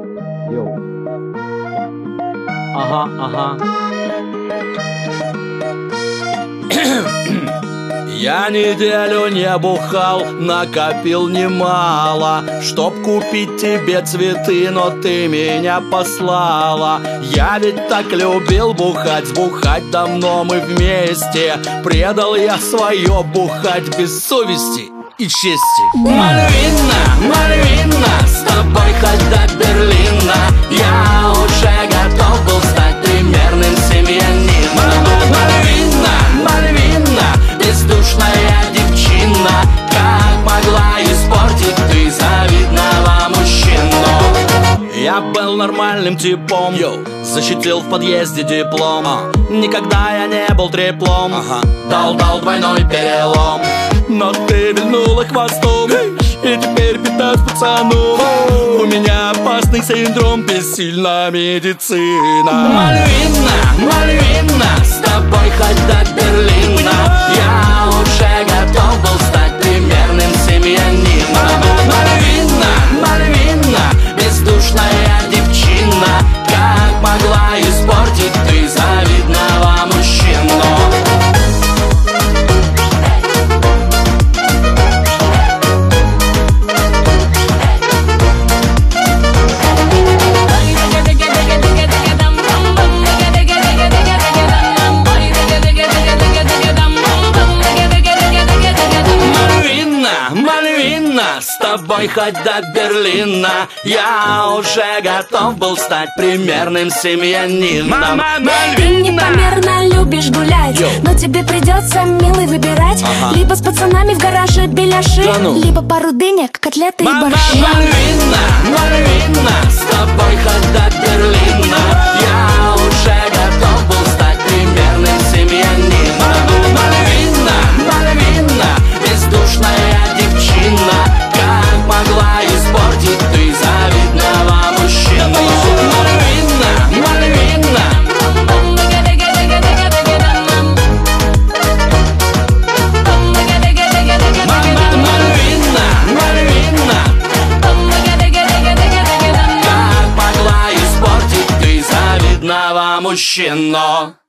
Йоу. Ага, ага. Я неделю не бухал, накопил немало, чтоб купить тебе цветы, но ты меня послала. Я ведь так любил бухать, сбухать давно мы вместе. Предал я свое бухать без совести и чести. Мальвина, Мальвина, с тобой хоть до Берлина. Я уже готов был стать примерным семьянином. Мальвина, Мальвина, бездушная девчина, как могла испортить ты завидного мужчину? Я был нормальным типом, защитил в подъезде диплом. Никогда я не был треплом, дал двойной перелом. Но ты вильнула хвостом, и теперь 15 пацанов. У меня опасный синдром, бессильна медицина. Мальвина, Мальвина, с тобой хоть до Берлина. Я уже готов был стать примерным семьянином. Мальвина, Мальвина, бездушная девчина, как могла испортить ты завидного мужчину? С тобой хоть до Берлина. Я уже готов был стать примерным семьянином. Ты непомерно любишь гулять, но тебе придется, милый, выбирать. Либо с пацанами в гараже беляши, либо пару дынек, котлеты и борщи. Мальвина, Мальвина, с тобой хоть до Берлина. Я уже готов был стать примерным семьянином. Мальвина, Мальвина, бездушная девчина, как могла испортить ты завидного мужчину? Мальвина, Мальвина, Мальвина, Мальвина, как могла испортить ты завидного мужчину?